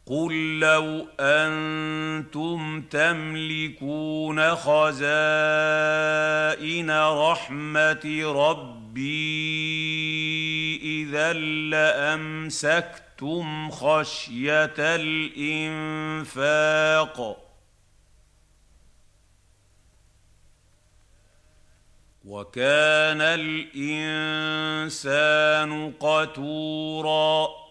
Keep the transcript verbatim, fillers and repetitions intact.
قُل لَّوْ أَنتُمْ تَمْلِكُونَ خَزَائِنَ رَحْمَةِ رَبِّي إِذًا لَّأَمْسَكْتُمْ خَشْيَةَ الْإِنفَاقِ ۚ وَكَانَ الْإِنسَانُ قَتُورًا